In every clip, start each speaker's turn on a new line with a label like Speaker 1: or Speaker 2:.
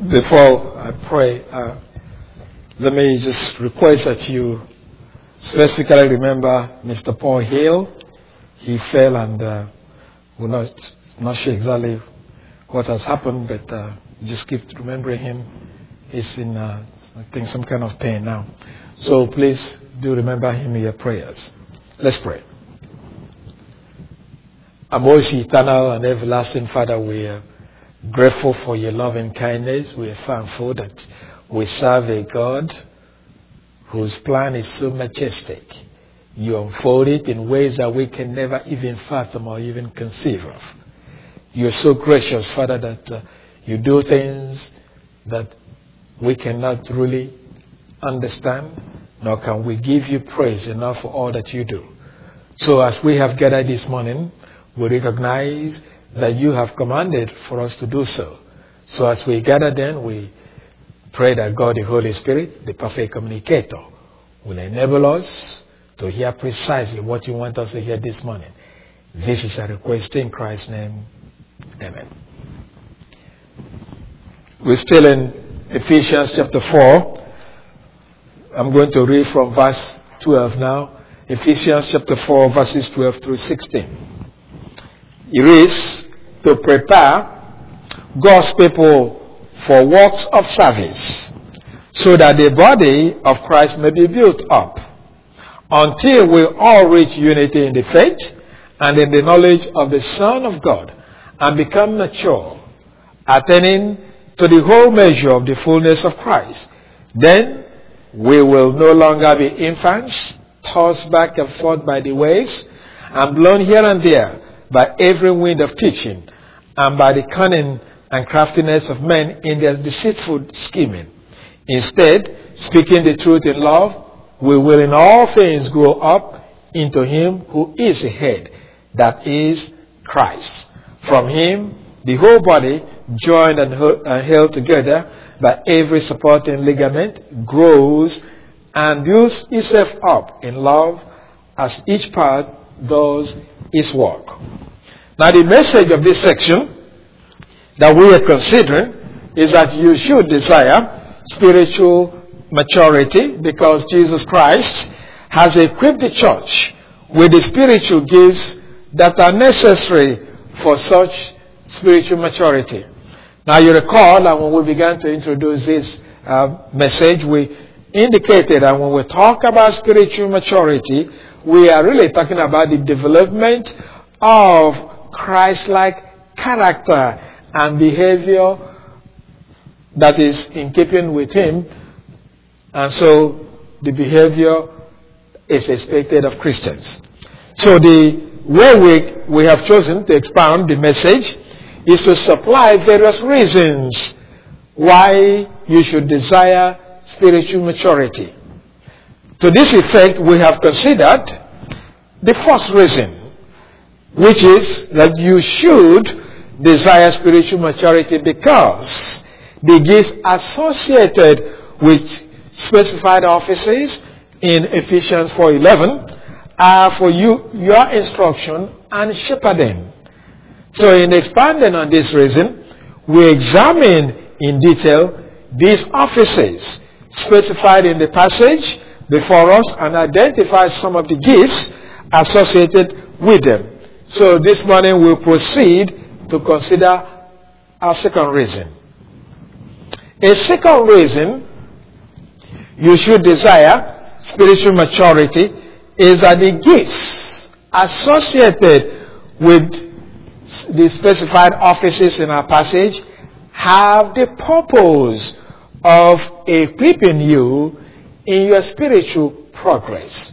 Speaker 1: Before I pray, let me just request that you specifically remember Mr. Paul Hill. He fell and we're not sure exactly what has happened, but just keep remembering him. He's in, I think, some kind of pain now. So please do remember him in your prayers. Let's pray. Our most eternal and everlasting Father, we are grateful for your love and kindness. We are thankful that we serve a God whose plan is so majestic. You unfold it in ways that we can never even fathom or even conceive of. You're so gracious, Father, that you do things that we cannot really understand, nor can we give you praise enough for all that you do. So as we have gathered this morning, we recognize that you have commanded for us to do so. So as we gather then, we pray that God, the Holy Spirit, the perfect communicator, will enable us to hear precisely what you want us to hear this morning. This is a request in Christ's name. Amen. We're still in Ephesians chapter 4. I'm going to read from verse 12 now. Ephesians chapter 4, verses 12 through 16. It reads, to prepare God's people for works of service, so that the body of Christ may be built up, until we all reach unity in the faith and in the knowledge of the Son of God, and become mature, attaining to the whole measure of the fullness of Christ. Then we will no longer be infants, tossed back and forth by the waves, and blown here and there by every wind of teaching, and by the cunning and craftiness of men in their deceitful scheming. Instead, speaking the truth in love, we will in all things grow up into him who is the head, that is Christ. From him, the whole body, joined and held together by every supporting ligament, grows and builds itself up in love as each part does its work. Now, the message of this section that we are considering is that you should desire spiritual maturity, because Jesus Christ has equipped the church with the spiritual gifts that are necessary for such spiritual maturity. Now, you recall that when we began to introduce this message, we indicated that when we talk about spiritual maturity, we are really talking about the development of Christ-like character and behavior that is in keeping with him. And so the behavior is expected of Christians. So the way we have chosen to expound the message is to supply various reasons why you should desire spiritual maturity. To this effect, we have considered the first reason, which is that you should desire spiritual maturity because the gifts associated with specified offices in Ephesians 4:11 are for your instruction and shepherding. So in expanding on this reason, we examine in detail these offices specified in the passage before us and identify some of the gifts associated with them. So this morning we'll proceed to consider our second reason. A second reason you should desire spiritual maturity is that the gifts associated with the specified offices in our passage have the purpose of equipping you in your spiritual progress.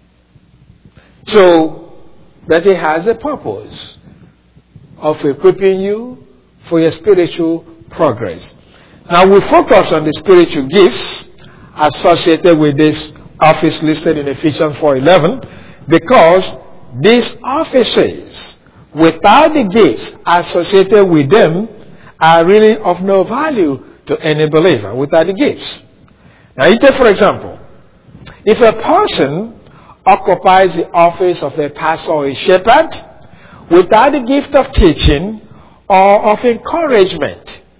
Speaker 1: So that it has a purpose of equipping you for your spiritual progress. Now we focus on the spiritual gifts associated with this office listed in Ephesians 4:11 because these offices, without the gifts associated with them, are really of no value to any believer without the gifts. Now you take, for example, if a person occupies the office of a pastor or a shepherd without the gift of teaching or of encouragement,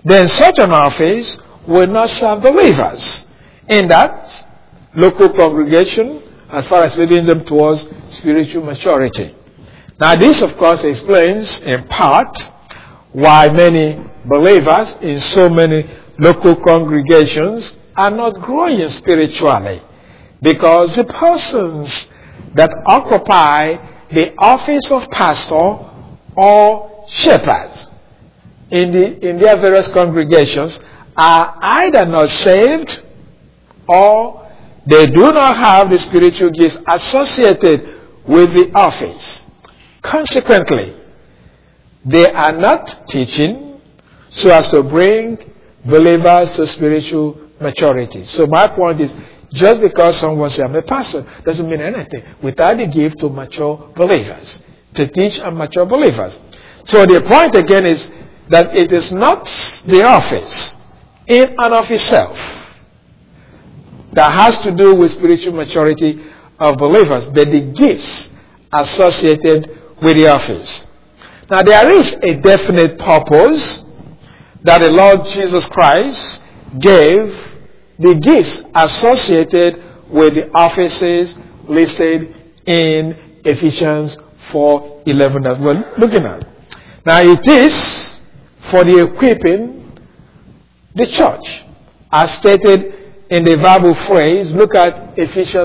Speaker 1: then such an office will not serve believers in that local congregation as far as leading them towards spiritual maturity. Now this, of course, explains in part why many believers in so many local congregations are not growing spiritually, because the persons that occupy the office of pastor or shepherds in their various congregations are either not saved or they do not have the spiritual gifts associated with the office. Consequently, they are not teaching so as to bring believers to spiritual maturity. So my point is, just because someone says, I'm a pastor, doesn't mean anything without the gift to mature believers, to teach and mature believers. So the point again is that it is not the office in and of itself that has to do with spiritual maturity of believers, but the gifts associated with the office. Now there is a definite purpose that the Lord Jesus Christ gave the gifts associated with the offices listed in Ephesians 4:11 that we're looking at. Now it is for the equipping the church, as stated in the verbal phrase. Look at Ephesians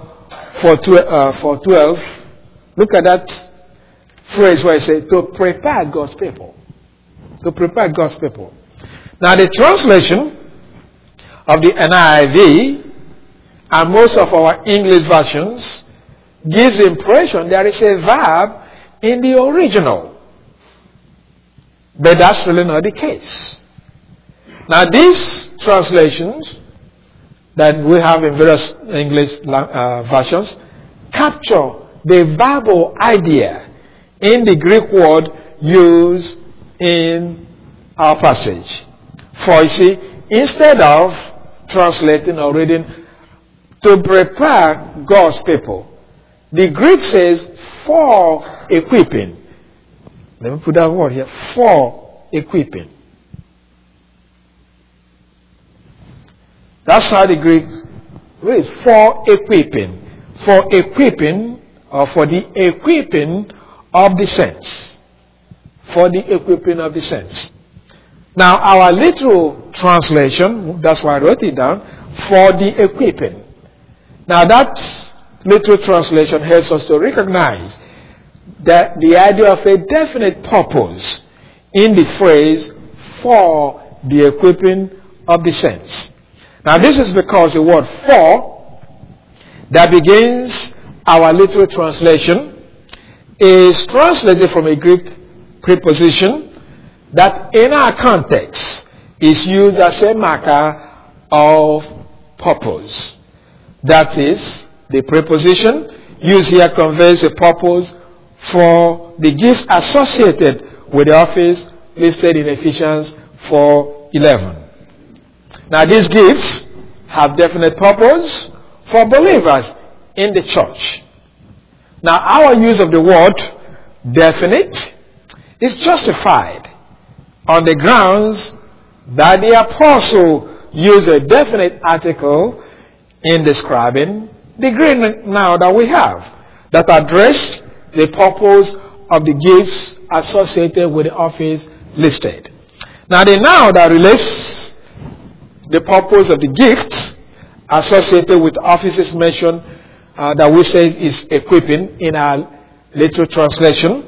Speaker 1: 4:12. Look at that phrase where it says, to prepare God's people. To prepare God's people. Now the translation of the NIV and most of our English versions gives the impression there is a verb in the original. But that's really not the case. Now these translations that we have in various English versions capture the verbal idea in the Greek word used in our passage. For you see, instead of translating or reading to prepare God's people, the Greek says for equipping. Let me put that word here, for equipping. That's how the Greek reads, for equipping. For equipping, or for the equipping of the saints. For the equipping of the saints. Now, our literal translation, that's why I wrote it down, for the equipping. Now, that literal translation helps us to recognize that the idea of a definite purpose in the phrase, for the equipping of the saints. Now, this is because the word for that begins our literal translation is translated from a Greek preposition that in our context is used as a marker of purpose. That is, the preposition used here conveys a purpose for the gifts associated with the office listed in Ephesians 4:11. Now these gifts have definite purpose for believers in the church. Now our use of the word definite is justified on the grounds that the apostle used a definite article in describing the Greek noun that we have that addressed the purpose of the gifts associated with the office listed. Now the noun that relates the purpose of the gifts associated with offices mentioned that we say is equipping in our literal translation.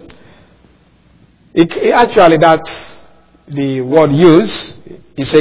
Speaker 1: Actually, that's the word used is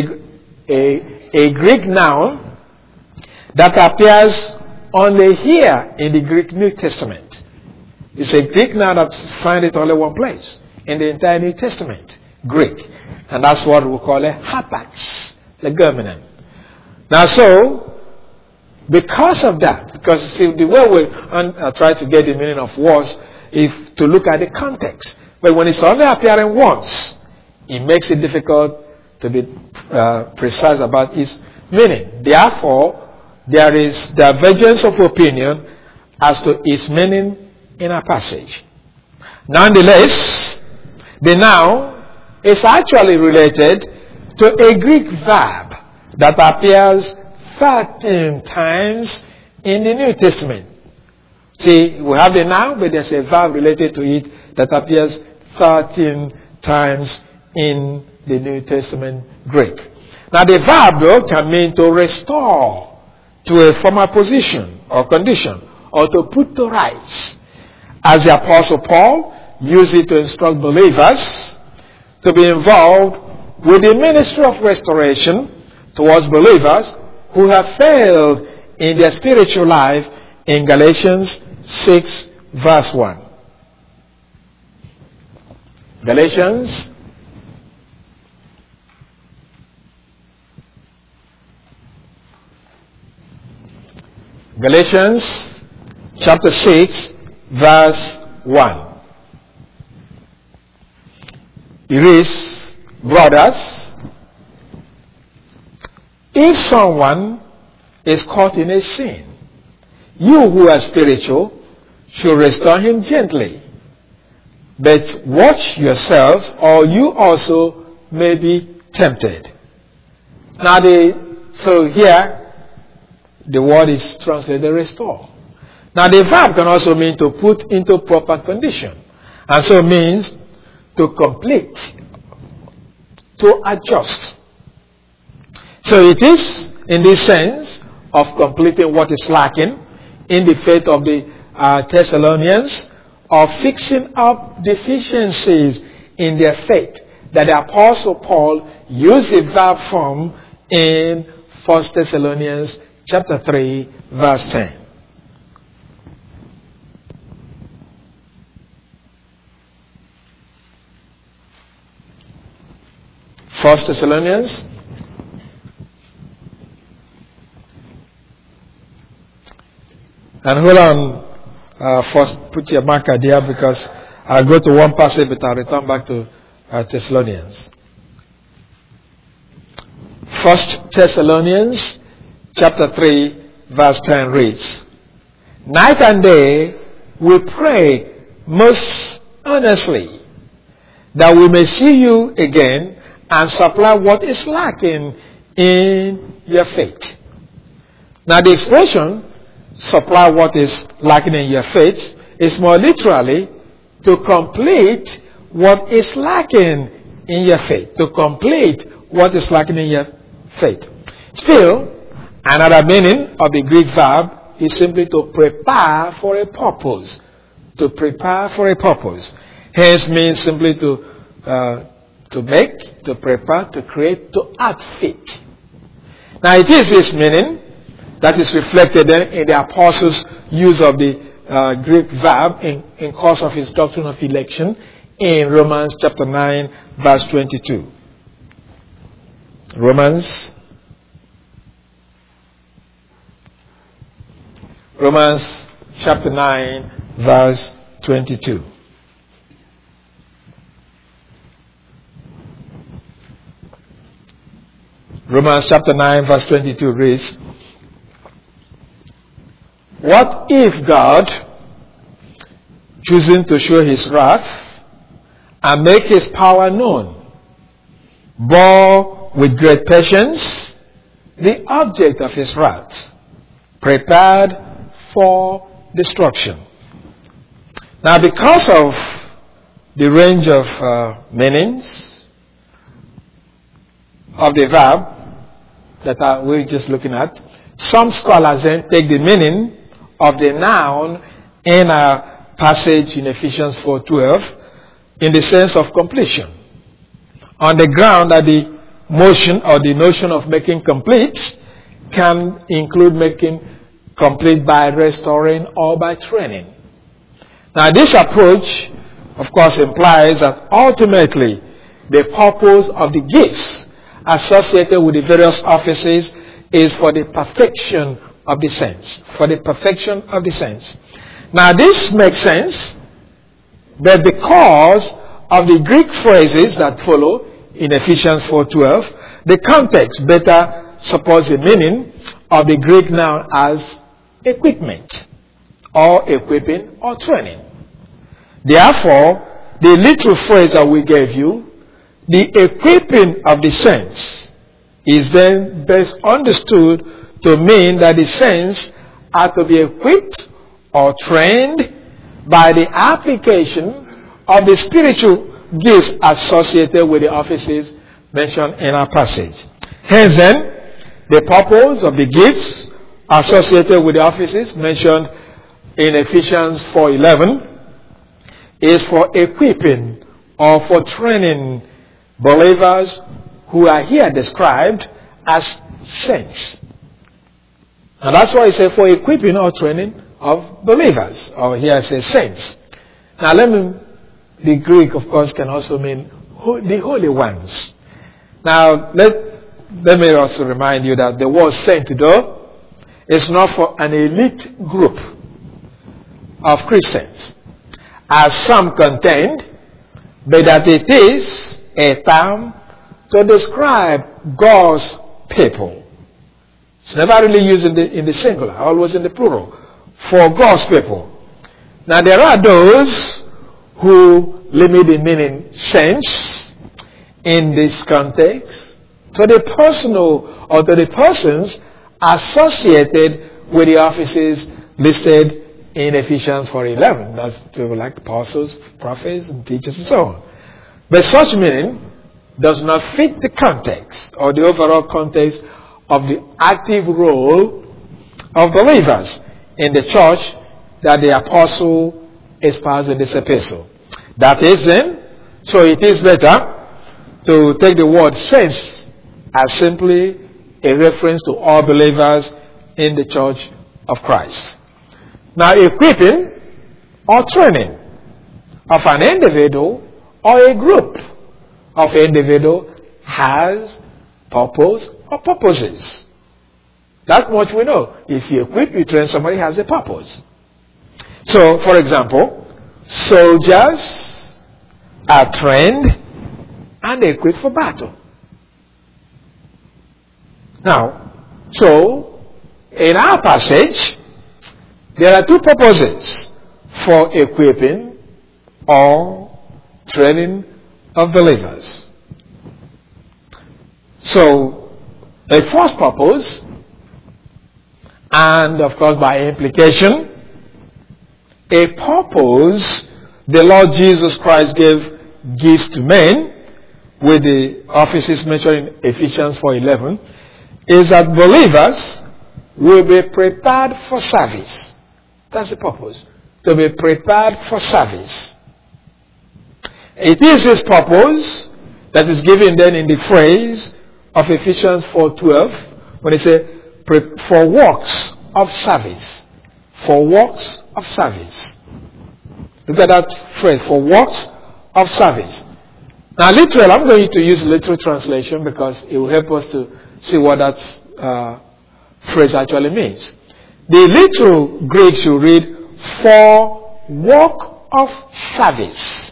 Speaker 1: a Greek noun that appears only here in the Greek New Testament. It's a Greek noun that's found it only one place in the entire New Testament, Greek. And that's what we call a hapax legomenon. Now so, because of that, because see, the way we try to get the meaning of words is to look at the context. But when it's only appearing once, it makes it difficult to be precise about its meaning. Therefore, there is divergence of opinion as to its meaning in a passage. Nonetheless, the noun is actually related to a Greek verb that appears 13 times in the New Testament. See, we have the noun, but there's a verb related to it that appears 13 times in the New Testament Greek. Now, the verb, though, can mean to restore to a former position or condition, or to put to rights. As the Apostle Paul used it to instruct believers to be involved with the ministry of restoration towards believers who have failed in their spiritual life in Galatians 6 verse 1. Galatians chapter 6 verse 1. It reads, brothers, if someone is caught in a sin, you who are spiritual should restore him gently. But watch yourselves, or you also may be tempted. Now, so here, the word is translated restore. Now, the verb can also mean to put into proper condition. And so it means to complete, to adjust. So it is in this sense of completing what is lacking in the faith of the Thessalonians, of fixing up deficiencies in their faith that the Apostle Paul used the verb form in 1 Thessalonians chapter 3 verse 10. First Thessalonians and hold on, first put your marker there because I'll go to one passage but I'll return back to Thessalonians. 1 Thessalonians chapter 3 verse 10 reads, night and day we pray most earnestly that we may see you again and supply what is lacking in your faith. Now the expression supply what is lacking in your faith is more literally to complete what is lacking in your faith. To complete what is lacking in your faith. Still, another meaning of the Greek verb is simply to prepare for a purpose. To prepare for a purpose. Hence means simply to make, to prepare, to create, to outfit. Now it is this meaning that is reflected in the apostles' use of the Greek verb in course of his doctrine of election in Romans chapter 9 verse 22. Romans chapter 9 verse 22. Romans chapter 9 verse 22 reads, what if God, choosing to show his wrath and make his power known, bore with great patience the object of his wrath, prepared for destruction? Now, because of the range of meanings of the verb that we're just looking at, some scholars then take the meaning of the noun in a passage in Ephesians 4:12 in the sense of completion, on the ground that the motion or the notion of making complete can include making complete by restoring or by training. Now this approach, of course, implies that ultimately the purpose of the gifts associated with the various offices is for the perfection of the saints. For the perfection of the saints. Now this makes sense, but because of the Greek phrases that follow in Ephesians 4:12, the context better supports the meaning of the Greek noun as equipment, or equipping, or training. Therefore, the little phrase that we gave you The equipping of the saints is then best understood to mean that the saints are to be equipped or trained by the application of the spiritual gifts associated with the offices mentioned in our passage. Hence then, the purpose of the gifts associated with the offices mentioned in Ephesians 4:11 is for equipping or for training believers who are here described as saints. And that's why it says for equipping or training of believers, or here it says saints. Now the Greek, of course, can also mean the holy ones. Now let me also remind you that the word saint, though, is not for an elite group of Christians, as some contend, but that it is a term to describe God's people. It's never really used in the singular, always in the plural, for God's people. Now there are those who limit the meaning saints in this context to the personal or to the persons associated with the offices listed in Ephesians 4:11. That's people like apostles, prophets, and teachers, and so on. But such meaning does not fit the context or the overall context of the active role of believers in the church that the apostle espoused in this epistle. That is then, so it is better to take the word saints as simply a reference to all believers in the church of Christ. Now, equipping or training of an individual or a group of individual has purpose or purposes. That much we know. If you equip, you train, somebody has a purpose. So, for example, soldiers are trained and equipped for battle. Now, so, in our passage, there are two purposes for equipping or training of believers. So, a first purpose, and of course by implication, a purpose the Lord Jesus Christ gives to men with the offices mentioned in Ephesians 4:11 is that believers will be prepared for service. That's the purpose. To be prepared for service. It is this purpose that is given then in the phrase of Ephesians 4:12 when it says, for works of service. For works of service. Look at that phrase, for works of service. Now literal, I'm going to use literal translation because it will help us to see what that phrase actually means. The literal Greek should read, for work of service.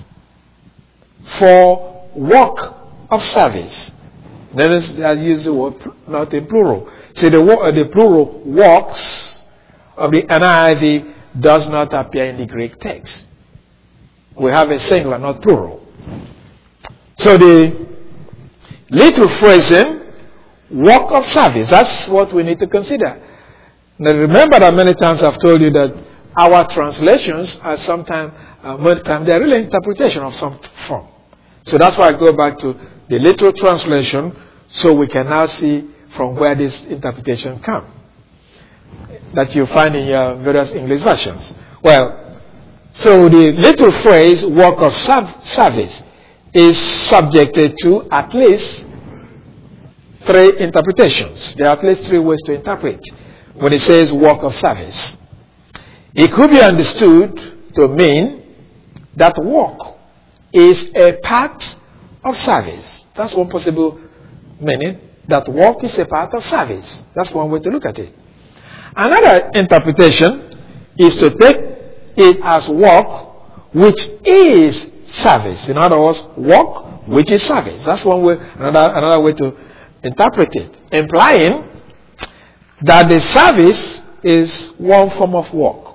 Speaker 1: For work of service. Then I use the word not in plural. See, the plural works of the NIV does not appear in the Greek text. We have a singular, not plural. So the literal phrasing, work of service, that's what we need to consider. Now remember that many times I've told you that our translations are sometimes, they're really interpretation of some form. So that's why I go back to the literal translation so we can now see from where this interpretation comes. That you find in your various English versions. Well, so the literal phrase, work of service, is subjected to at least three interpretations. There are at least three ways to interpret when it says work of service. It could be understood to mean that work is a part of service. That's one possible meaning, that work is a part of service. That's one way to look at it. Another interpretation is to take it as work which is service. In other words, work which is service. That's one way, another way to interpret it, implying that the service is one form of work.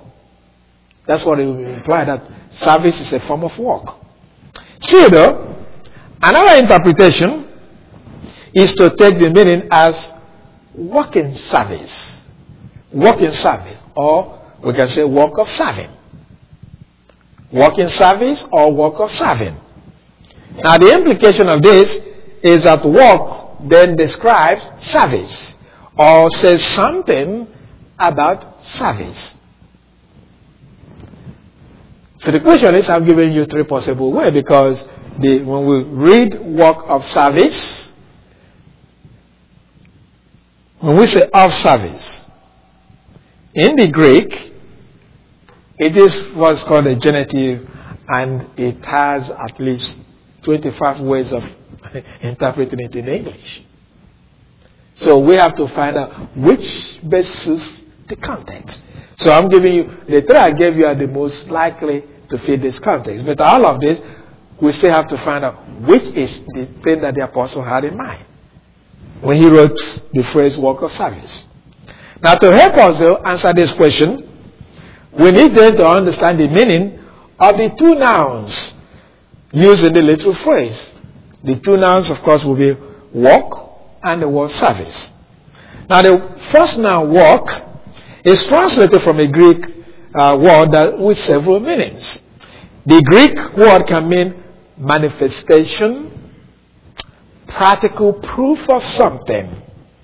Speaker 1: That's what it will imply, that service is a form of work. See though, Another interpretation is to take the meaning as work in service. Work in service, or we can say work of serving. Work in service or work of serving. Now the implication of this is that work then describes service or says something about service. So the question is, I'm giving you three possible ways, because when we read work of service, when we say of service, in the Greek, it is what's called a genitive, and it has at least 25 ways of interpreting it in English. So we have to find out which best suits the context. So I'm giving you, the three I gave you are the most likely to fit this context. But all of this, we still have to find out which is the thing that the apostle had in mind when he wrote the phrase work of service. Now to help us answer this question, we need then to understand the meaning of the two nouns used in the little phrase. The two nouns, of course, will be work and the word service. Now the first noun, work, is translated from a Greek word with several meanings. The Greek word can mean manifestation, practical proof of something.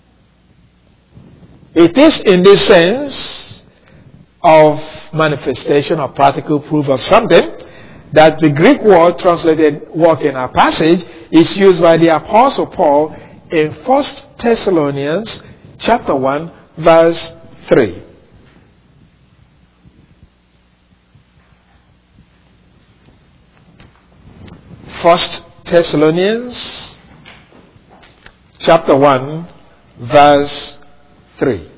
Speaker 1: It is in this sense of manifestation or practical proof of something that the Greek word translated work in our passage is used by the Apostle Paul in 1 Thessalonians chapter 1 verse 3. 1 Thessalonians chapter 1 verse 3.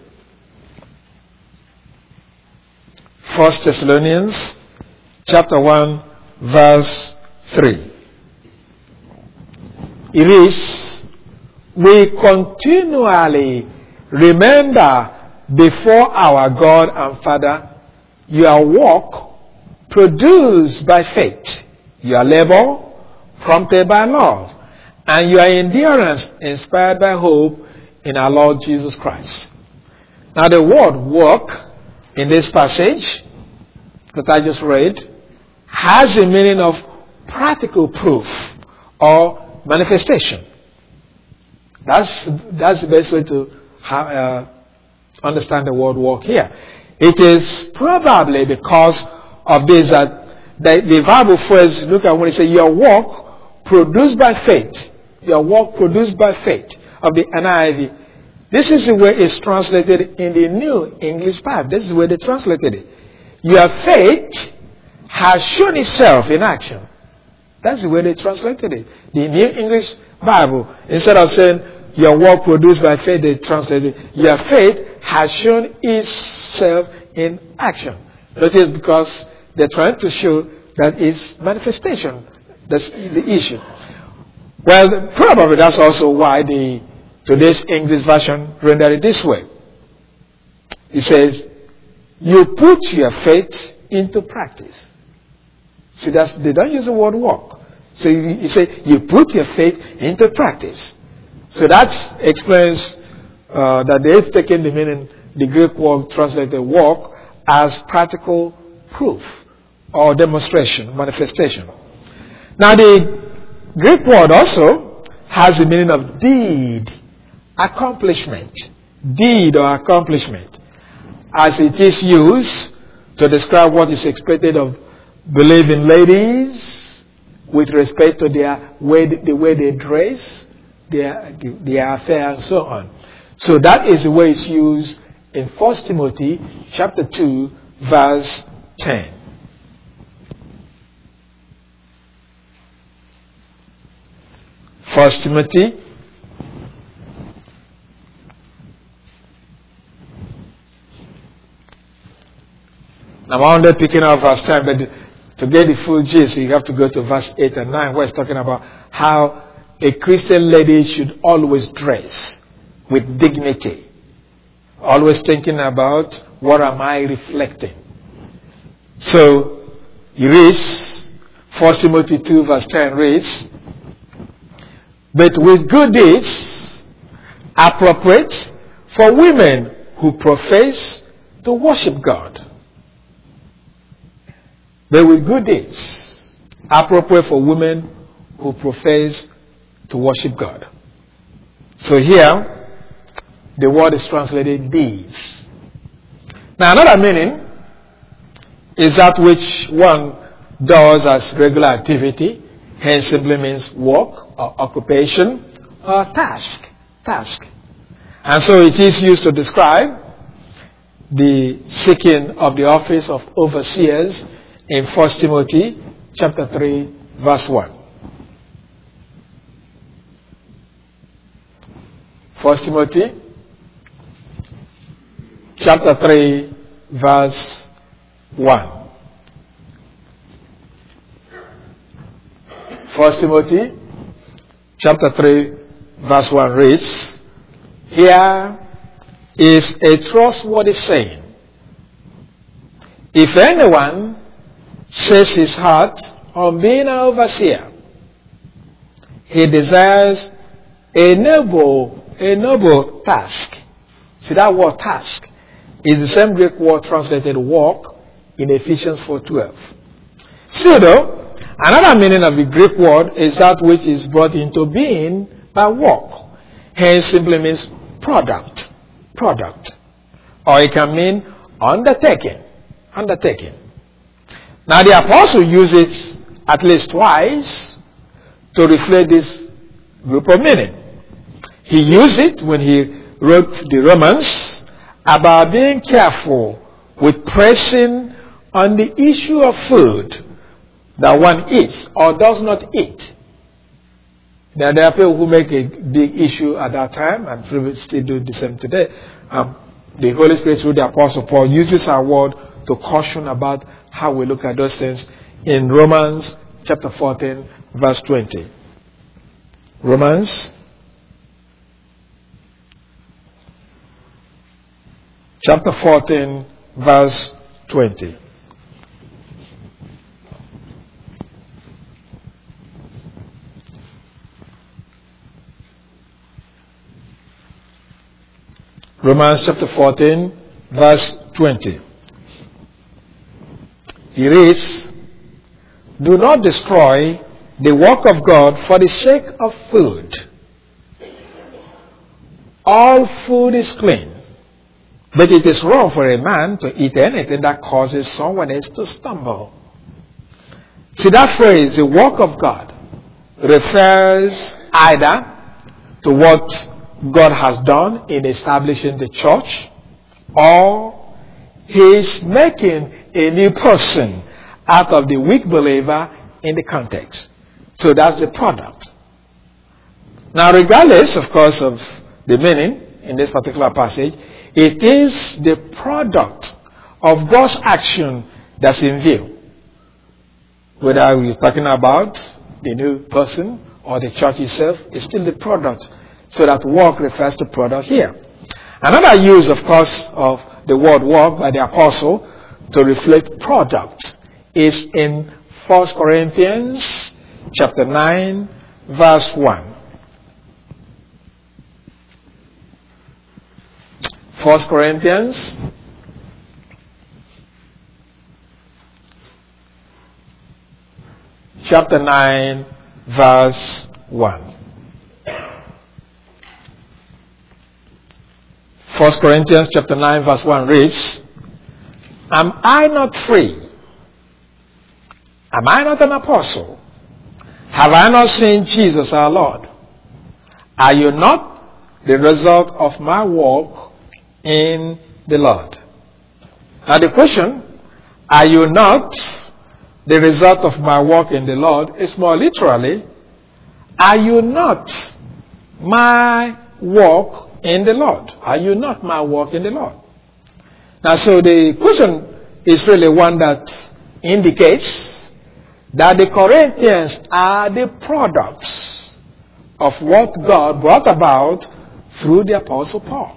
Speaker 1: 1 Thessalonians chapter 1 verse 3. It is, we continually remember before our God and Father your work produced by faith, your labor prompted by love, and your endurance inspired by hope in our Lord Jesus Christ. Now the word work in this passage that I just read has the meaning of practical proof or manifestation. That's the best way to understand the word work here. It is probably because of this that the verbal phrase, look at when it says your work produced by faith. Your work produced by faith of the NIV. This is the way it's translated in the New English Bible. This is the way they translated it. Your faith has shown itself in action. That's the way they translated it. The New English Bible, instead of saying your work produced by faith, they translated your faith has shown itself in action. That is because they're trying to show that it's manifestation. That's the issue. Well, probably that's also why today's English version rendered it this way. It says, you put your faith into practice. See, they don't use the word work. So you say, you put your faith into practice. So that explains that they've taken the meaning, the Greek word translated work, as practical proof or demonstration, manifestation. Now the Greek word also has the meaning of deed, accomplishment, deed or accomplishment, as it is used to describe what is expected of believing ladies with respect to the way they dress, their affair and so on. So that is the way it's used in 1 Timothy chapter 2 verse 10. 1 Timothy I'm only picking up verse 10, but to get the full gist, you have to go to verse 8 and 9, where it's talking about how a Christian lady should always dress with dignity. Always thinking about what am I reflecting. So, it reads, 1 Timothy 2 verse 10 reads, but with good deeds appropriate for women who profess to worship God. But with good deeds appropriate for women who profess to worship God. So here, the word is translated deeds. Now another meaning is that which one does as regular activity, hence simply means work or occupation or task. And so it is used to describe the seeking of the office of overseers in 1 Timothy chapter 3 verse 1. 1 Timothy chapter 3 verse 1. 1 Timothy chapter 3 verse 1 reads, "Here is a trustworthy saying. If anyone sets his heart on being an overseer, he desires a noble task." See, that word task is the same Greek word translated work in Ephesians 4:12. Still though, another meaning of the Greek word is that which is brought into being by work. Hence simply means product. Or it can mean undertaking. Now the apostle used it at least twice to reflect this group of meaning. He used it when he wrote the Romans about being careful with pressing on the issue of food that one eats or does not eat. Now there are people who make a big issue at that time and still do the same today. The Holy Spirit through the Apostle Paul uses our word to caution about how we look at those things in Romans chapter 14 verse 20. Romans chapter 14 verse 20. Romans chapter 14 verse 20. He reads, "Do not destroy the work of God for the sake of food. All food is clean, but it is wrong for a man to eat anything that causes someone else to stumble." See, that phrase, the work of God, refers either to what God has done in establishing the church, or He is making a new person out of the weak believer in the context. So that's the product. Now, regardless, of course, of the meaning in this particular passage, it is the product of God's action that's in view. Whether we're talking about the new person or the church itself, it's still the product. So that work refers to product here. Another use, of course, of the word work by the apostle to reflect product is in 1 Corinthians chapter 9 verse 1. 1 Corinthians chapter 9 verse 1. 1 Corinthians chapter 9 verse 1 reads, "Am I not free? Am I not an apostle? Have I not seen Jesus our Lord? Are you not the result of my work in the Lord?" Now the question, "Are you not the result of my work in the Lord?" is more literally, "Are you not my work in the Lord? Are you not my work in the Lord?" Now, so the question is really one that indicates that the Corinthians are the products of what God brought about through the Apostle Paul.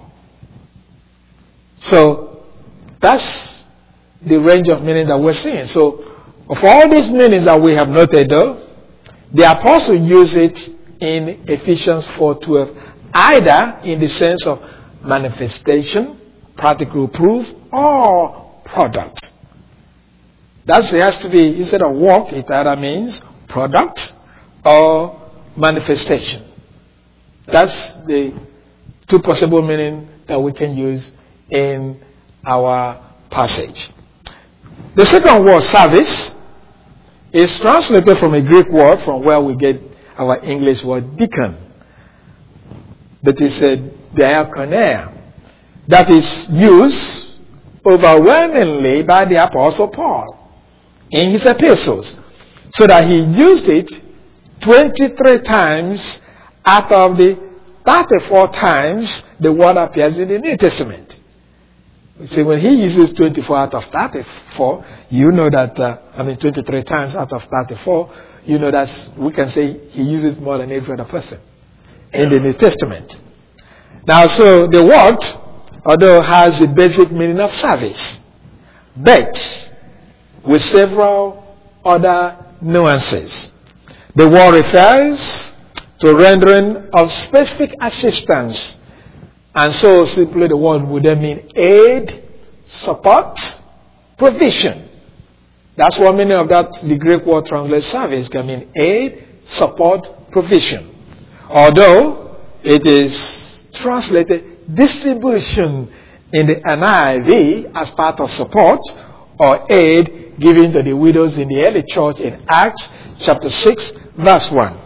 Speaker 1: So, that's the range of meaning that we're seeing. So, of all these meanings that we have noted, though, the Apostle used it in Ephesians 4:12, either in the sense of manifestation, practical proof, or product. That has to be, instead of work, it either means product or manifestation. That's the two possible meanings that we can use in our passage. The second word, service, is translated from a Greek word from where we get our English word deacon. That is a diakonia. That is used overwhelmingly by the Apostle Paul in his epistles, so that he used it 23 times out of the 34 times the word appears in the New Testament. See, when he uses 24 out of 34, you know that, 23 times out of 34, you know that we can say he uses more than every other person in the New Testament. Now, so the word, although has the basic meaning of service, but with several other nuances. The word refers to rendering of specific assistance, and so simply the word would then mean aid, support, provision. That's what meaning of that. The Greek word translated service can mean aid, support, provision. Although it is translated distribution in the NIV as part of support or aid given to the widows in the early church in Acts chapter 6 verse 1.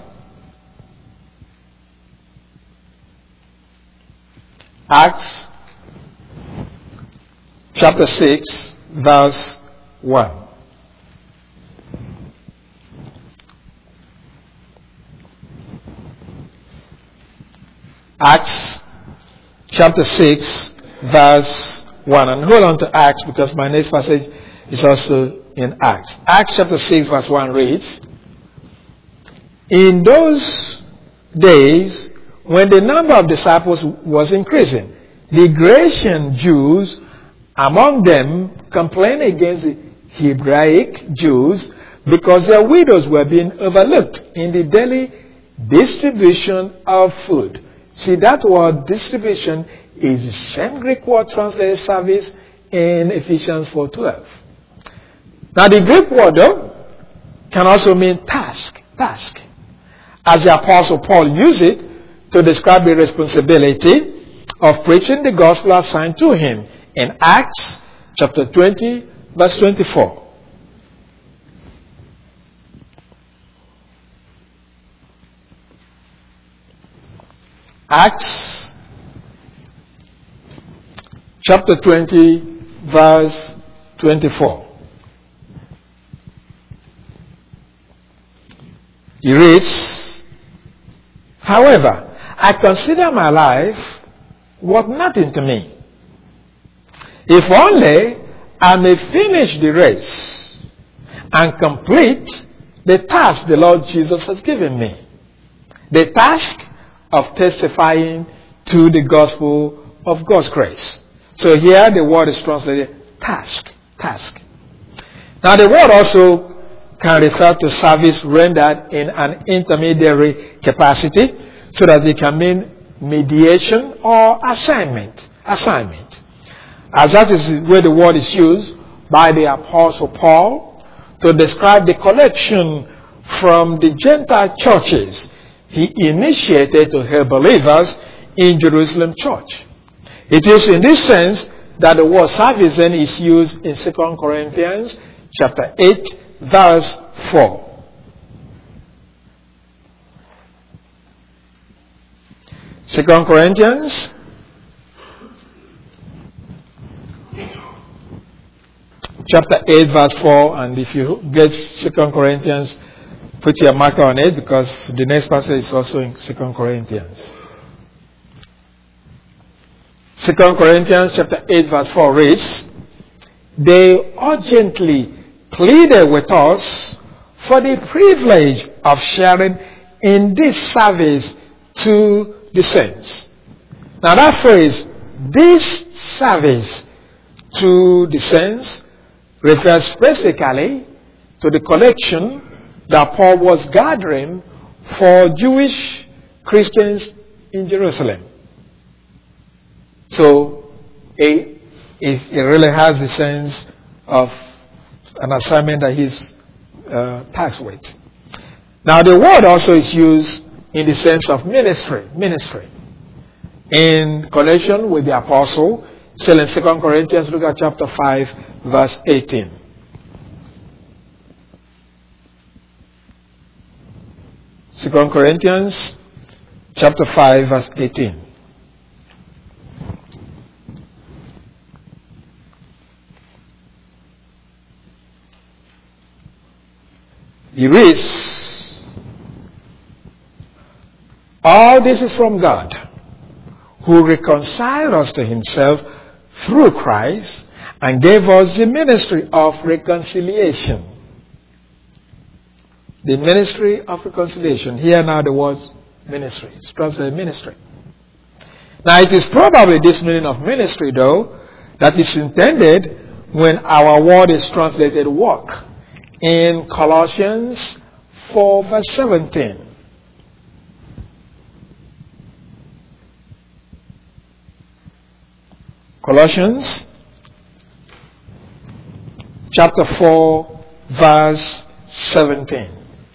Speaker 1: Acts chapter 6 verse 1. Acts chapter 6 verse 1. And hold on to Acts because my next passage is also in Acts. Acts chapter 6 verse 1 reads, "In those days, when the number of disciples was increasing, the Grecian Jews among them complained against the Hebraic Jews because their widows were being overlooked in the daily distribution of food." See, that word distribution is the same Greek word translated service in Ephesians 4:12. Now, the Greek word, though, can also mean task, as the Apostle Paul used it to describe the responsibility of preaching the gospel assigned to him in Acts chapter 20, verse 24. Acts chapter 20, verse 24. He reads, "However, I consider my life worth nothing to me, if only I may finish the race and complete the task the Lord Jesus has given me, the task of testifying to the gospel of God's grace." So here the word is translated task. Now the word also can refer to service rendered in an intermediary capacity, so that it can mean mediation or assignment. As that is where the word is used by the Apostle Paul to describe the collection from the Gentile churches he initiated to help believers in Jerusalem church. It is in this sense that the word service then is used in 2 Corinthians chapter 8 verse 4. Second Corinthians chapter 8 verse 4, and if you get 2 Corinthians, put your marker on it because the next passage is also in 2 Corinthians. 2 Corinthians chapter 8 verse 4 reads, "They urgently pleaded with us for the privilege of sharing in this service to the saints." Now that phrase, "this service to the saints," refers specifically to the collection that Paul was gathering for Jewish Christians in Jerusalem. So it really has the sense of an assignment that he's tasked with. Now the word also is used in the sense of ministry. In connection with the apostle, still in 2 Corinthians, look at chapter 5, verse 18. 2 Corinthians chapter 5, verse 18. He reads, all this is from God, who reconciled us to himself through Christ and gave us the ministry of reconciliation. The ministry of reconciliation. Here now the word ministry. It's translated ministry. Now it is probably this meaning of ministry, though, that is intended when our word is translated work in Colossians 4 verse 17. Colossians chapter 4 verse 17.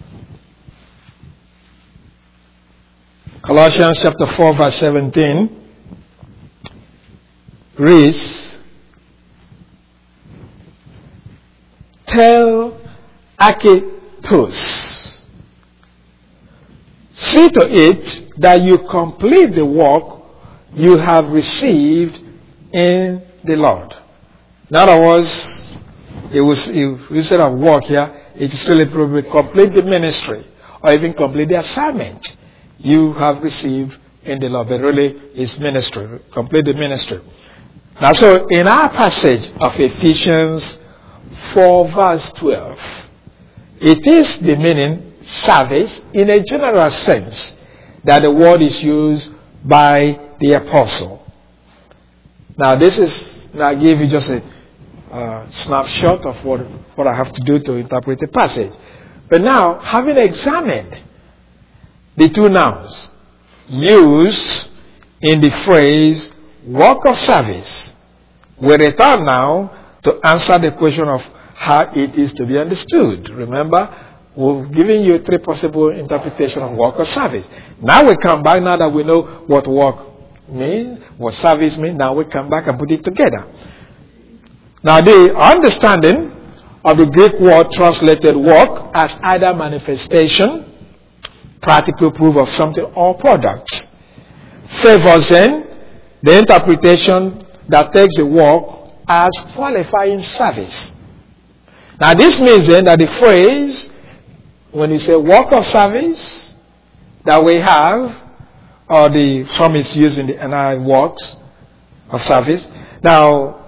Speaker 1: Colossians chapter 4 verse 17 reads, tell Archippus, see to it that you complete the work you have received in the Lord. In other words, instead of work here, it is really probably complete the ministry or even complete the assignment you have received in the Lord. But really, it's ministry. Complete the ministry. Now, so in our passage of Ephesians 4 verse 12, it is the meaning service in a general sense that the word is used by the apostle. Now, I give you just a snapshot of what I have to do to interpret the passage. But now, having examined the two nouns used in the phrase work of service, we return now to answer the question of how it is to be understood. Remember, we've given you three possible interpretations of work of service. Now we come back, now that we know what work means, what service means, now we come back and put it together. Now the understanding of the Greek word translated work as either manifestation, practical proof of something, or product favors then the interpretation that takes the work as qualifying service. Now this means then that the phrase, when you say work of service, that we have, or the form is used in the NI works of service. Now,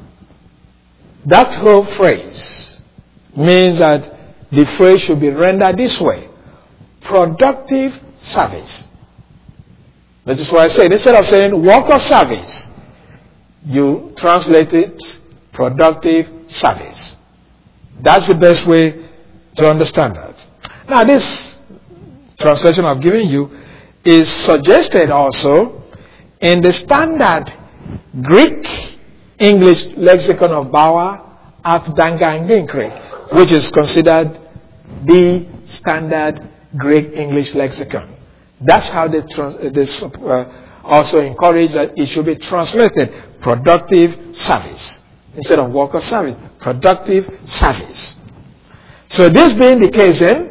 Speaker 1: that whole phrase means that the phrase should be rendered this way: productive service. That is why I said, instead of saying work of service, you translate it productive service. That's the best way to understand that. Now, this translation I've given you is suggested also in the standard Greek English lexicon of Bauer, Apdanga, and Gingrich, which is considered the standard Greek English lexicon. That's how they also encourage that it should be translated productive service instead of work of service. Productive service. So this being the case, then,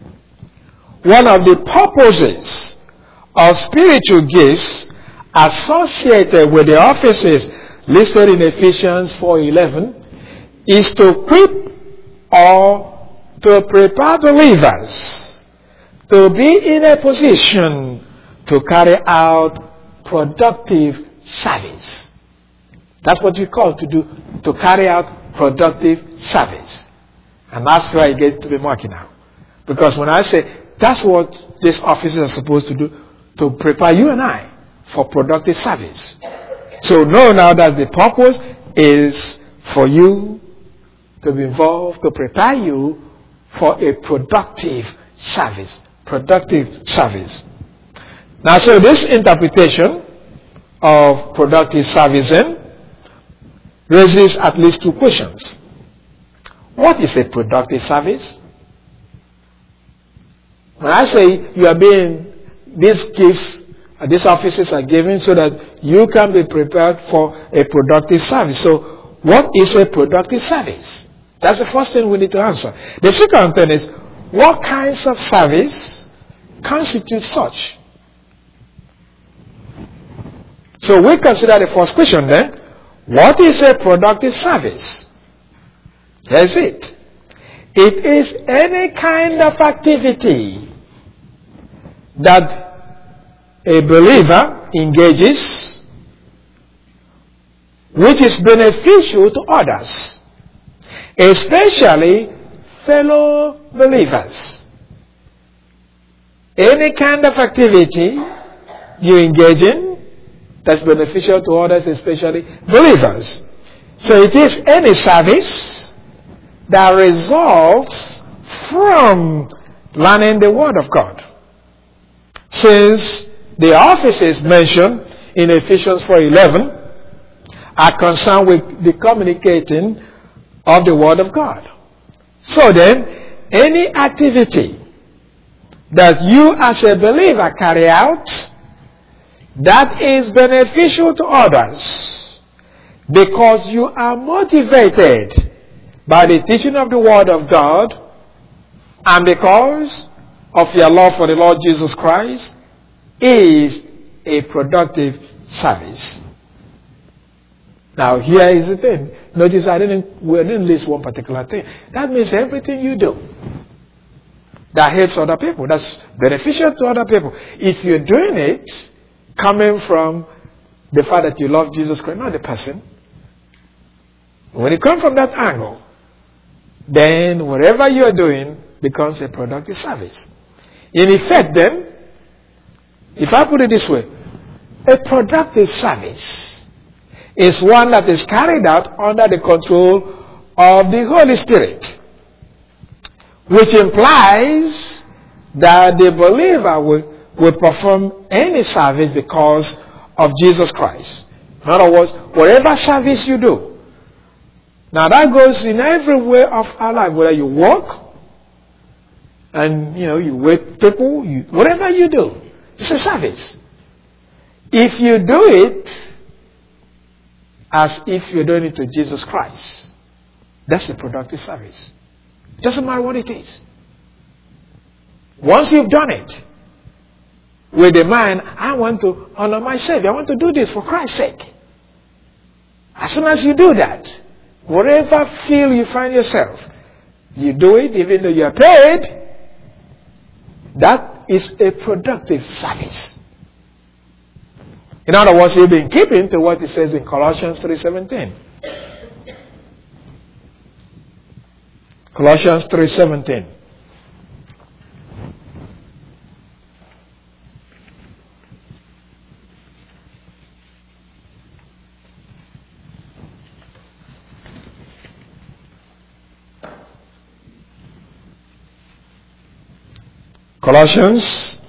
Speaker 1: one of the purposes of spiritual gifts associated with the offices listed in Ephesians 4:11 is to equip or to prepare believers to be in a position to carry out productive service. That's what we call to do, to carry out productive service. And that's why I get to be marking now. Because when I say that's what these officers are supposed to do, to prepare you and I for productive service. So know now that the purpose is for you to be involved, to prepare you for a productive service. productive service. Now, so this interpretation of productive servicing raises at least two questions. What is a productive service? When I say you are being, these gifts, these offices are given so that you can be prepared for a productive service. So, what is a productive service? That's the first thing we need to answer. The second thing is, what kinds of service constitute such? So we consider the first question then. What is a productive service? Here's it. It is any kind of activity that a believer engages which is beneficial to others, especially fellow believers. Any kind of activity you engage in that's beneficial to others, especially believers. So it is any service that results from learning the Word of God. Since the offices mentioned in Ephesians 4:11 are concerned with the communicating of the Word of God. So then, any activity that you as a believer carry out that is beneficial to others because you are motivated by the teaching of the Word of God and because of your love for the Lord Jesus Christ is a productive service. Now here is the thing. Notice we didn't list one particular thing. That means everything you do that helps other people, that's beneficial to other people. If you're doing it coming from the fact that you love Jesus Christ, not the person, when it comes from that angle, then whatever you are doing becomes a productive service. In effect then, if I put it this way, a productive service is one that is carried out under the control of the Holy Spirit, which implies that the believer will perform any service because of Jesus Christ. In other words, whatever service you do. Now that goes in every way of our life, whether you work and you wait people, whatever you do, it's a service. If you do it as if you're doing it to Jesus Christ, that's a productive service. It doesn't matter what it is. Once you've done it with the mind, I want to honor my Savior, I want to do this for Christ's sake. As soon as you do that, whatever field you find yourself, you do it even though you are paid. That is a productive service. In other words, you've been keeping to what it says in Colossians 3:17. Colossians 3:17. Colossians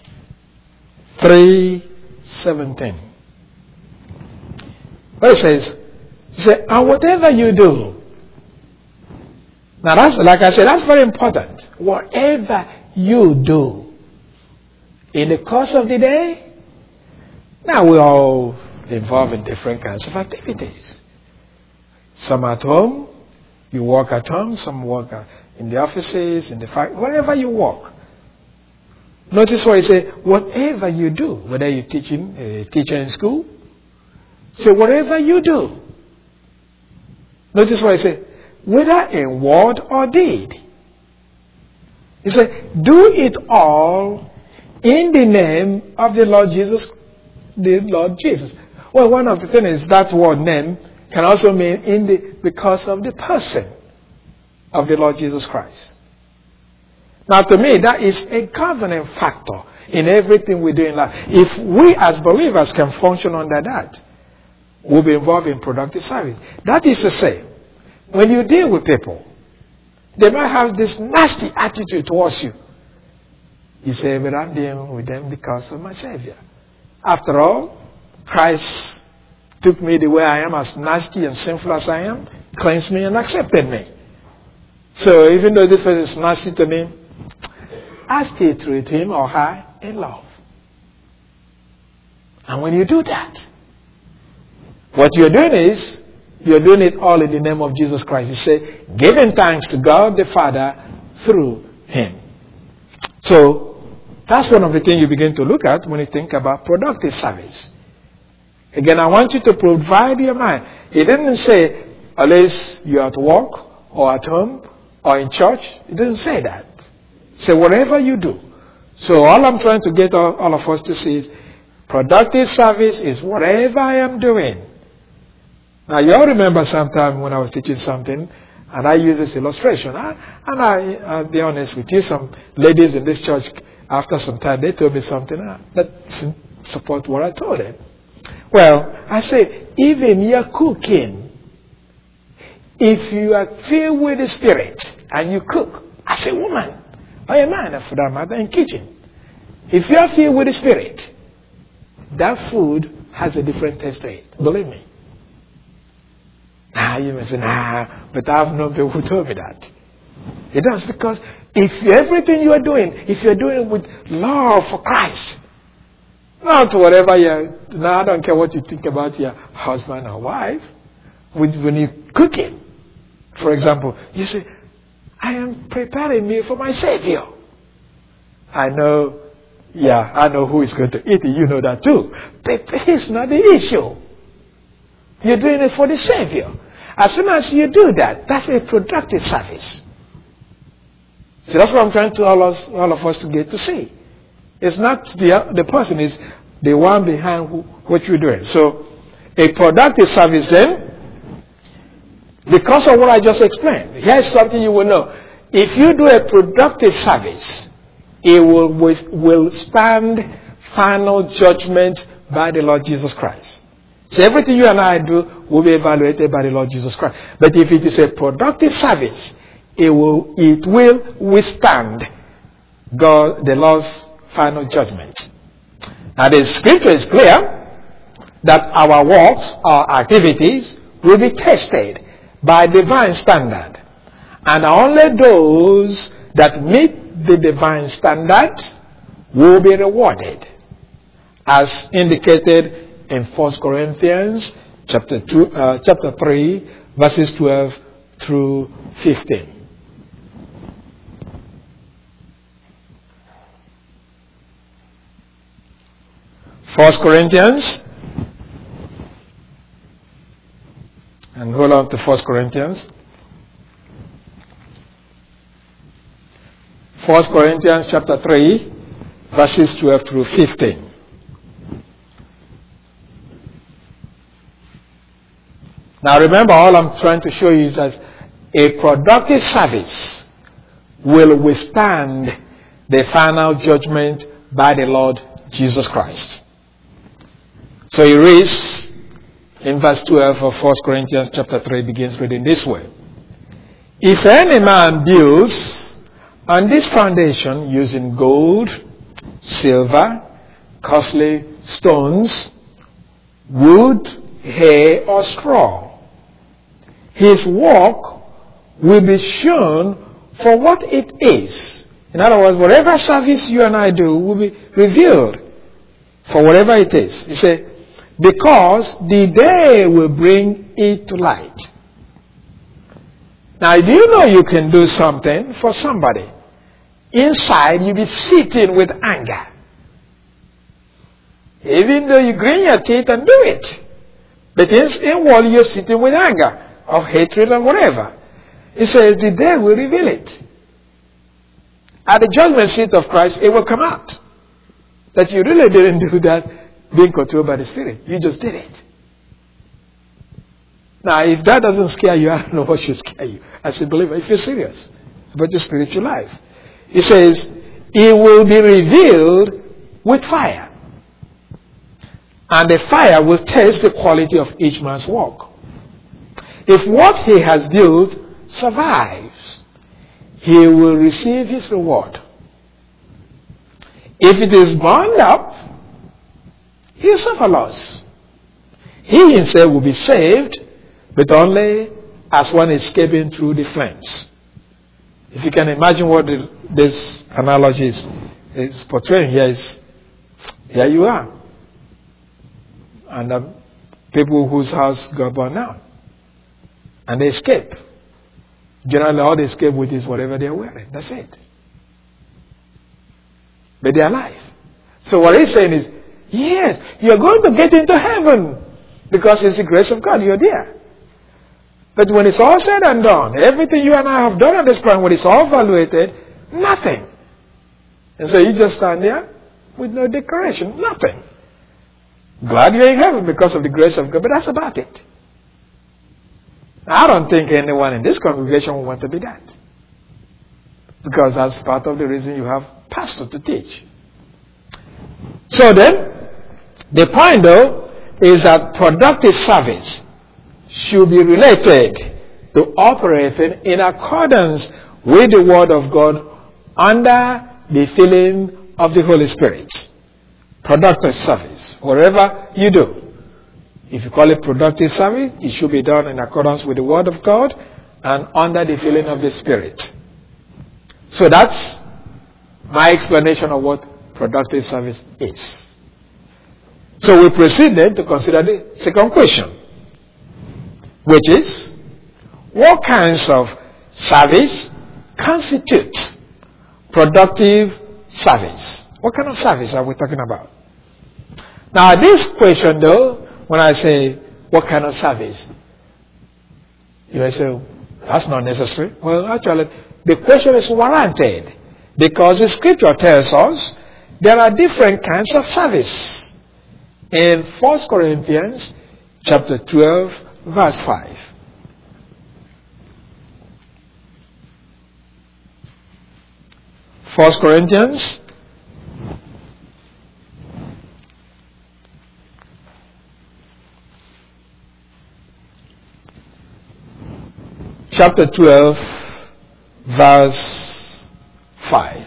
Speaker 1: 3:17. What it says, and whatever you do. Now that's, like I said, that's very important. Whatever you do in the course of the day. Now we're all involved in different kinds of activities. Some at home, you work at home, some work in the offices, in the factory, wherever you work. Notice what it says, whatever you do, whether you're teaching, a teacher in school, say whatever you do. Notice what it says, whether in word or deed. It says, do it all in the name of the Lord Jesus. The Lord Jesus. Well, one of the things is that word name can also mean because of the person of the Lord Jesus Christ. Now, to me, that is a governing factor in everything we do in life. If we as believers can function under that, we'll be involved in productive service. That is to say, when you deal with people, they might have this nasty attitude towards you. You say, but I'm dealing with them because of my Savior. After all, Christ took me the way I am, as nasty and sinful as I am, cleansed me and accepted me. So even though this person is nasty to me, I still treat him or her in love. And when you do that, what you're doing is, you're doing it all in the name of Jesus Christ. You say, giving thanks to God the Father through him. So, that's one of the things you begin to look at when you think about productive service. Again, I want you to provide your mind. He didn't say, unless you're at work, or at home, or in church. He didn't say that. Say, whatever you do. So, all I'm trying to get all of us to see is, productive service is whatever I am doing. Now, you all remember sometime when I was teaching something, and I use this illustration. I'll be honest with you, some ladies in this church, after some time, they told me something that supports what I told them. Well, I say, even your cooking, if you are filled with the Spirit and you cook as a woman, or a man for that matter, in kitchen, if you are filled with the Spirit, that food has a different taste to it. Believe me. You may say, but I've known people who told me that. It does, because if everything you are doing, if you're doing it with love for Christ, not whatever now I don't care what you think about your husband or wife, when you cook it, for example, you say, I am preparing meal for my Savior. I know who is going to eat it, you know that too. But it's not the issue. You're doing it for the Savior. As soon as you do that, that's a productive service. So that's what I'm trying to all of us to get to see. It's not the person, is the one behind what you're doing. So, a productive service then, because of what I just explained, here's something you will know. If you do a productive service, it will withstand final judgment by the Lord Jesus Christ. So everything you and I do will be evaluated by the Lord Jesus Christ. But if it is a productive service, it will withstand the Lord's final judgment. Now the scripture is clear that our works, our activities will be tested by divine standard. And only those that meet the divine standard will be rewarded, as indicated in 1 Corinthians chapter 3, verses 12 through 15. First Corinthians, and hold on to 1 Corinthians. 1 Corinthians chapter 3, verses 12 through 15. Now remember, all I'm trying to show you is that a productive service will withstand the final judgment by the Lord Jesus Christ. So he reads in verse 12 of 1 Corinthians chapter 3, begins reading this way. If any man builds on this foundation using gold, silver, costly stones, wood, hay, or straw, his work will be shown for what it is. In other words, whatever service you and I do will be revealed for whatever it is. He said, because the day will bring it to light. Now, do you know you can do something for somebody? Inside, you'll be sitting with anger. Even though you grin your teeth and do it. But inward, you're sitting with anger, of hatred or whatever. He says the day will reveal it. At the judgment seat of Christ, it will come out that you really didn't do that being controlled by the Spirit. You just did it. Now, if that doesn't scare you, I don't know what should scare you as a believer, if you're serious about your spiritual life. He says, it will be revealed with fire. And the fire will test the quality of each man's work. If what he has built survives, he will receive his reward. If it is burned up, he suffer loss. He himself will be saved, but only as one escaping through the flames. If you can imagine what this analogy is portraying here, here you are. And people whose house got burned down. And they escape. Generally, all they escape with is whatever they're wearing. That's it. But they're alive. So what he's saying is, yes, you're going to get into heaven because it's the grace of God. You're there. But when it's all said and done, everything you and I have done at this point, when it's all evaluated, nothing. And so you just stand there with no decoration, nothing. Glad you're in heaven because of the grace of God, but that's about it. I don't think anyone in this congregation will want to be that. Because that's part of the reason you have pastor to teach. So then, the point though is that productive service should be related to operating in accordance with the Word of God under the filling of the Holy Spirit. Productive service, whatever you do. If you call it productive service, it should be done in accordance with the Word of God and under the filling of the Spirit. So that's my explanation of what productive service is. So we proceeded to consider the second question, which is, what kinds of service constitute productive service? What kind of service are we talking about? Now, this question, though, when I say, what kind of service? You may say, that's not necessary. Well, actually, the question is warranted because the scripture tells us there are different kinds of service. In 1 Corinthians chapter 12, verse 5. 1 Corinthians chapter 12, verse 5.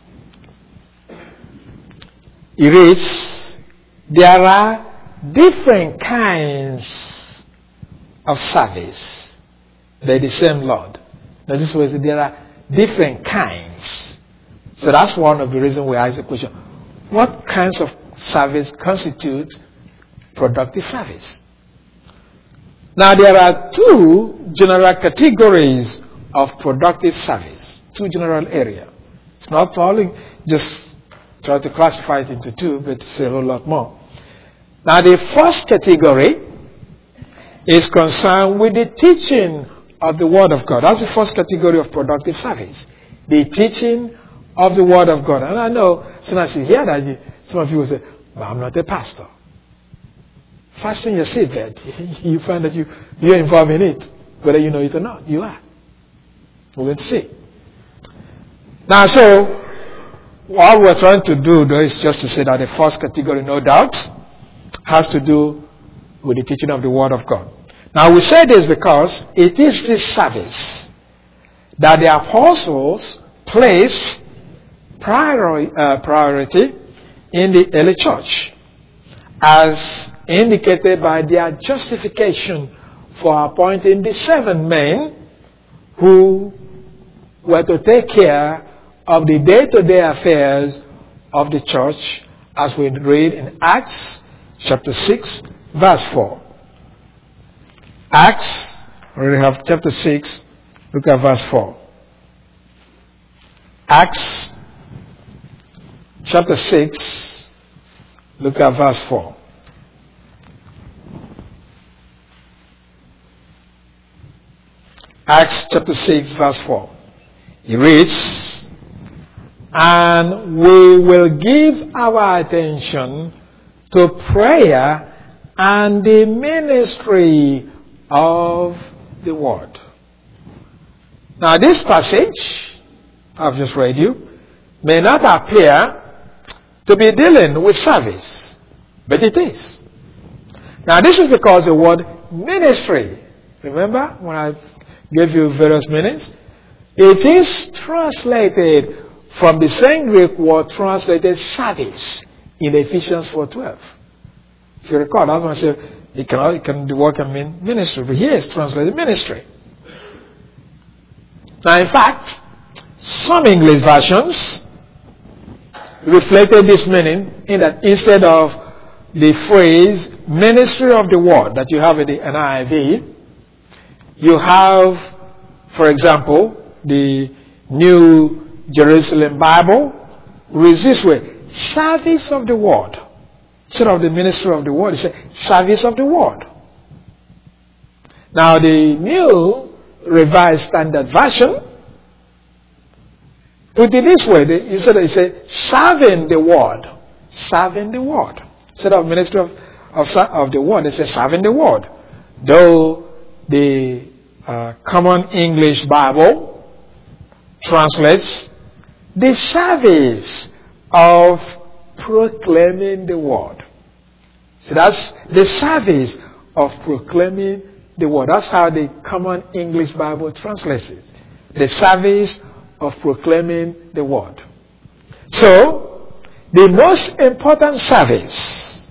Speaker 1: It reads, there are different kinds of service by the same Lord. Now this was, there are different kinds. So that's one of the reasons we ask the question, what kinds of service constitute productive service? Now there are two general categories of productive service, two general areas. It's not only just try to classify it into two, but it's a whole lot more. Now the first category is concerned with the teaching of the Word of God. That's the first category of productive service. The teaching of the Word of God. And I know, as soon as you hear that, some of you will say, but I'm not a pastor. Fasten your seatbelt. You find that you're involved in it. Whether you know it or not, you are. We're going to see. Now, so, what we're trying to do, though, is just to say that the first category, no doubt, has to do with the teaching of the Word of God. Now, we say this because it is this service that the apostles placed priority in the early church, as indicated by their justification for appointing the 7 men who were to take care of the day-to-day affairs of the church, as we read in Acts chapter 6, verse 4. Acts, we already have chapter 6, look at verse 4. Acts chapter 6, look at verse 4. Acts chapter 6, verse 4. It reads, and we will give our attention to prayer and the ministry of the Word. Now this passage I've just read you may not appear to be dealing with service, but it is. Now this is because the word ministry, remember when I gave you various meanings, it is translated from the same Greek word translated service in Ephesians 4:12. If you recall, that's when I said the word can mean ministry, but here it's translated ministry. Now, in fact, some English versions reflected this meaning in that instead of the phrase ministry of the word that you have in the NIV, you have, for example, the New Jerusalem Bible reads this way: service of the word. Instead of the ministry of the word, it says service of the word. Now, the New Revised Standard Version put it this way: instead it says serving the word. Serving the word. Instead of ministry of the word, it says serving the word. Though the Common English Bible translates the service of proclaiming the word. So that's the service of proclaiming the word. That's how the Common English Bible translates it. The service of proclaiming the word. So, the most important service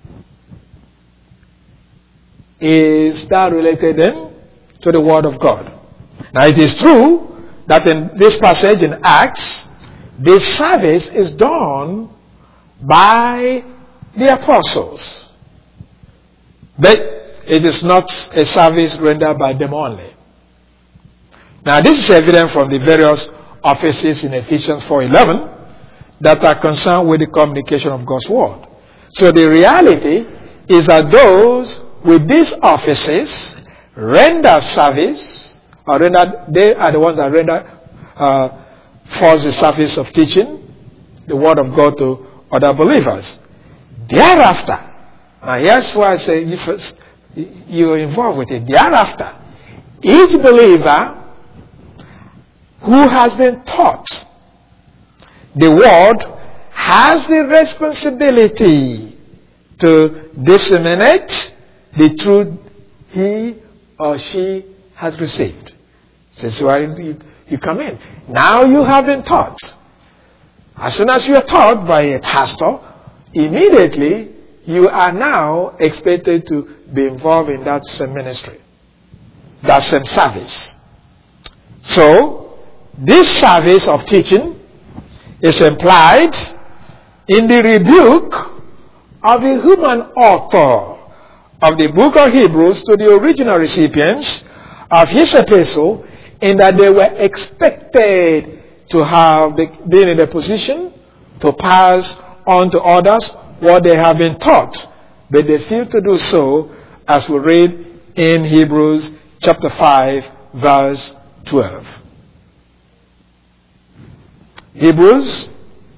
Speaker 1: is that related then to the word of God. Now, it is true that in this passage in Acts, this service is done by the apostles. But it is not a service rendered by them only. Now, this is evident from the various offices in Ephesians 4:11 that are concerned with the communication of God's word. So the reality is that those with these offices render service, they are the ones that render forth the service of teaching the word of God to other believers. Thereafter, now here's why I say you're involved with it. Thereafter, each believer who has been taught the word has the responsibility to disseminate the truth he or she has received. This is why you come in. Now you have been taught. As soon as you are taught by a pastor, immediately you are now expected to be involved in that same ministry, that same service. So, this service of teaching is implied in the rebuke of the human author of the book of Hebrews to the original recipients of his epistle, in that they were expected to have been in a position to pass on to others what they have been taught, but they failed to do so, as we read in Hebrews chapter 5 verse 12. Hebrews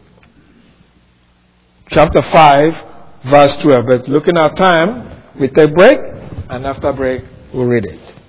Speaker 1: chapter 5 verse 12. But looking at time, we take break, and after break we'll read it.